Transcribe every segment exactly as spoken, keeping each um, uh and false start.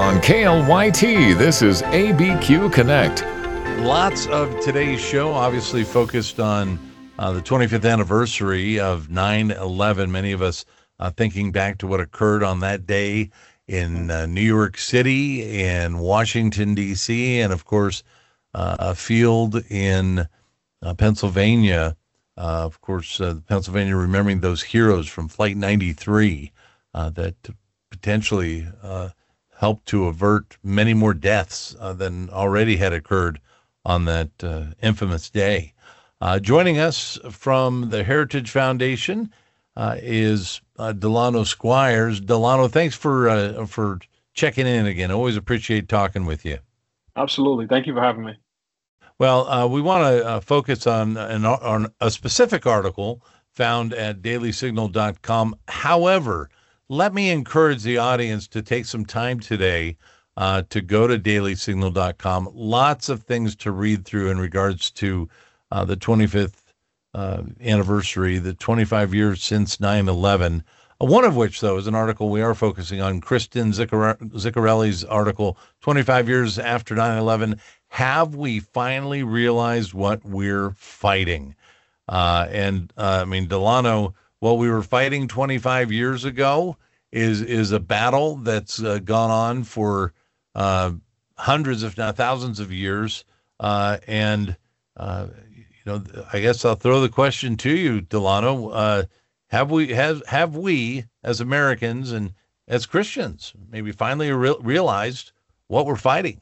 On K L Y T, this is A B Q Connect. Lots of today's show obviously focused on uh, the twenty-fifth anniversary of nine eleven. Many of us uh, thinking back to what occurred on that day in uh, New York City and Washington, D C, and of course, uh, a field in uh, Pennsylvania. Uh, of course, uh, Pennsylvania remembering those heroes from Flight ninety-three uh, that potentially uh, helped to avert many more deaths uh, than already had occurred on that uh, infamous day. Uh, joining us from the Heritage Foundation uh, is uh, Delano Squires. Delano, thanks for uh, for checking in again. Always appreciate talking with you. Absolutely. Thank you for having me. Well, uh, we want to uh, focus on, an, on a specific article found at daily signal dot com. However, let me encourage the audience to take some time today uh, to go to daily signal dot com. Lots of things to read through in regards to uh, the twenty-fifth uh, anniversary, the twenty-five years since nine eleven. Uh, one of which, though, is an article we are focusing on, Kristen Ziccar- Ziccarelli's article, twenty-five years after nine eleven. Have we finally realized what we're fighting? Uh, and, uh, I mean, Delano, what we were fighting twenty-five years ago is is a battle that's uh, gone on for uh, hundreds, if not thousands of years. Uh, and, uh, you know, I guess I'll throw the question to you, Delano. Uh, have we, have, have we as Americans and as Christians maybe finally re- realized what we're fighting?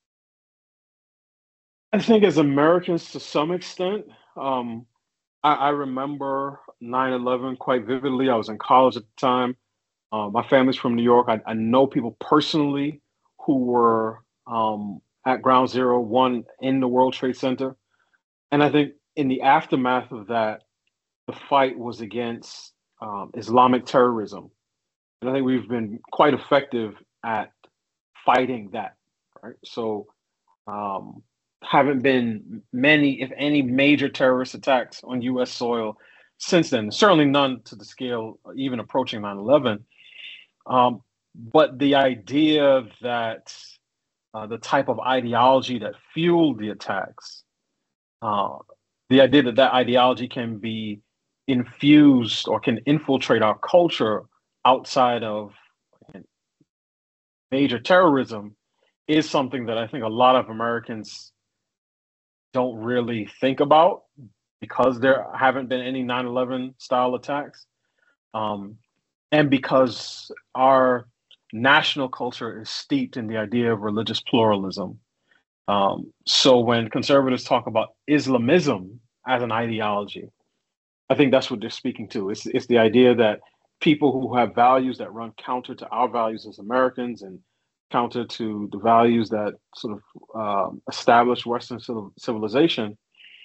I think as Americans, to some extent, um, I, I remember nine eleven quite vividly. I was in college at the time. Uh, my family's from New York. I, I know people personally who were um, at Ground Zero, one in the World Trade Center. And I think in the aftermath of that, the fight was against um, Islamic terrorism. And I think we've been quite effective at fighting that, right? So um, haven't been many, if any, major terrorist attacks on U S soil since then. Certainly none to the scale even approaching nine eleven. Um, but the idea that uh, the type of ideology that fueled the attacks, uh, the idea that that ideology can be infused or can infiltrate our culture outside of major terrorism is something that I think a lot of Americans don't really think about because there haven't been any nine eleven style attacks. Um, and because our national culture is steeped in the idea of religious pluralism. Um, so when conservatives talk about Islamism as an ideology, I think that's what they're speaking to. It's, it's the idea that people who have values that run counter to our values as Americans and counter to the values that sort of um, establish Western civilization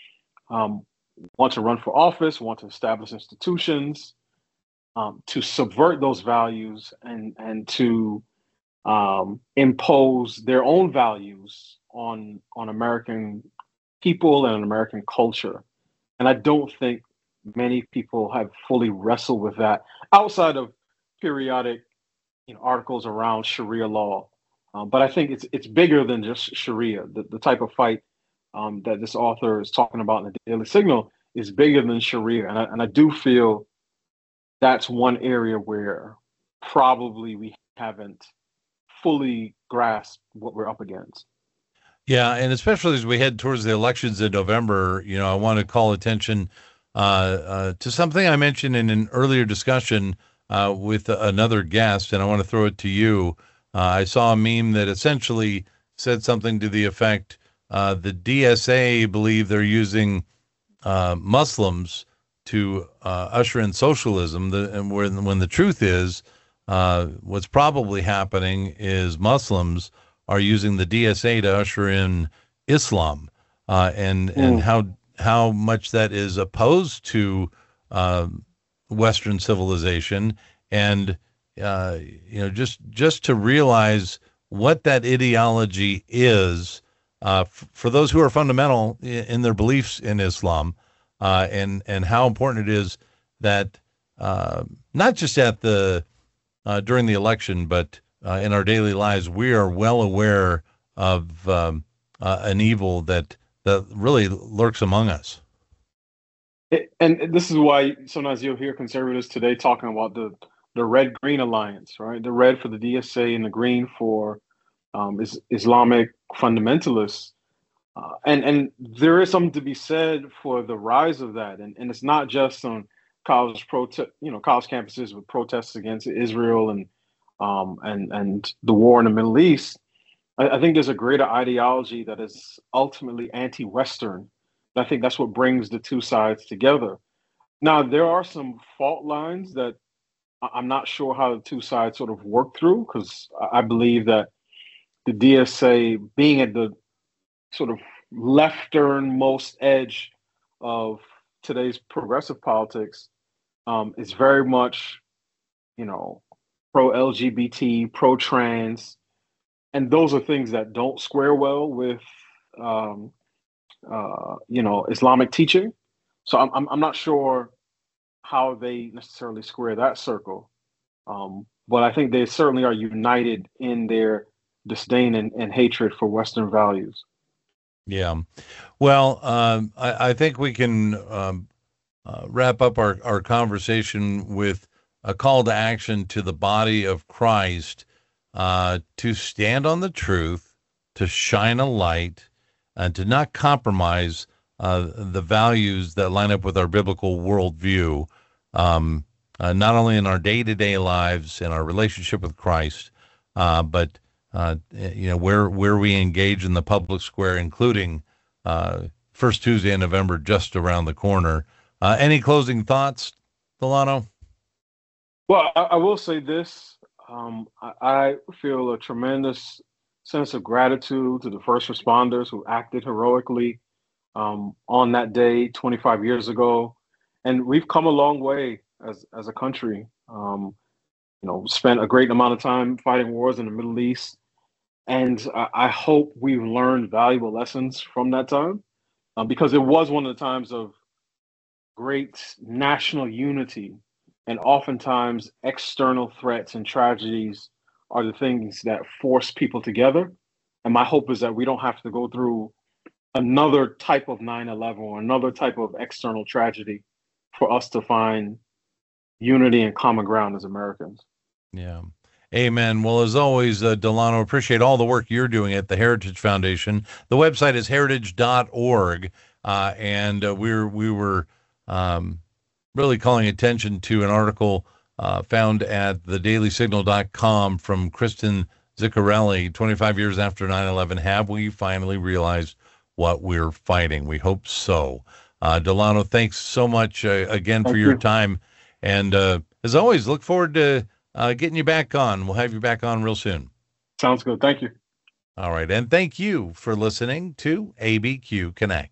um, want to run for office, want to establish institutions, um, to subvert those values and, and to um, impose their own values on, on American people and American culture. And I don't think many people have fully wrestled with that outside of periodic you know, articles around Sharia law. Um, but I think it's it's bigger than just Sharia. The, the type of fight um, that this author is talking about in the Daily Signal is bigger than Sharia. And I, and I do feel that's one area where probably we haven't fully grasped what we're up against. Yeah, and especially as we head towards the elections in November, you know, I want to call attention uh, uh, to something I mentioned in an earlier discussion uh, with another guest, and I want to throw it to you. Uh, I saw a meme that essentially said something to the effect, uh, the D S A believe they're using uh, Muslims to uh, usher in socialism, the, and when, when the truth is, uh, what's probably happening is Muslims are using the D S A to usher in Islam, uh, and mm. and how how much that is opposed to uh, Western civilization, and uh, you know just just to realize what that ideology is uh, f- for those who are fundamental in, in their beliefs in Islam, uh, and and how important it is that uh, not just at the uh, during the election, but uh, in our daily lives, we are well aware of um, uh, an evil that that really lurks among us. It, and this is why sometimes you'll hear conservatives today talking about the the red green alliance, right? The red for the D S A and the green for um, is Islamic fundamentalists. Uh, and and there is something to be said for the rise of that, and and it's not just on college protest, you know, college campuses with protests against Israel and um, and and the war in the Middle East. I, I think there's a greater ideology that is ultimately anti-Western. I think that's what brings the two sides together. Now, there are some fault lines that I- I'm not sure how the two sides sort of work through, because I I believe that the D S A being at the sort of lefternmost edge of today's progressive politics um, is very much, you know, pro L G B T, pro trans, and those are things that don't square well with, um, uh, you know, Islamic teaching. So I'm, I'm I'm not sure how they necessarily square that circle, um, but I think they certainly are united in their disdain and, and hatred for Western values. Yeah. Well, um, I, I think we can um, uh, wrap up our, our conversation with a call to action to the body of Christ uh, to stand on the truth, to shine a light, and to not compromise uh, the values that line up with our biblical worldview, um, uh, not only in our day-to-day lives, in our relationship with Christ, uh, but uh, you know where where we engage in the public square, including uh, first Tuesday in November, just around the corner. Uh, any closing thoughts, Delano? Well, I, I will say this. Um, I, I feel a tremendous sense of gratitude to the first responders who acted heroically um, on that day twenty-five years ago. And we've come a long way as, as a country. Um, you know, spent a great amount of time fighting wars in the Middle East. And I, I hope we've learned valuable lessons from that time uh, because it was one of the times of great national unity. And oftentimes, external threats and tragedies are the things that force people together. And my hope is that we don't have to go through another type of nine eleven or another type of external tragedy for us to find unity and common ground as Americans. Yeah. Amen. Well, as always, uh, Delano, appreciate all the work you're doing at the Heritage Foundation. The website is heritage dot org, uh, and uh, we're we were um, really calling attention to an article uh, found at the daily signal dot com from Kristen Ziccarelli, twenty-five years after nine eleven. Have we finally realized what we're fighting? We hope so. Uh, Delano, thanks so much uh, again Thank for your you. time. And uh, as always, look forward to uh, getting you back on. We'll have you back on real soon. Sounds good. Thank you. All right. And thank you for listening to A B Q Connect.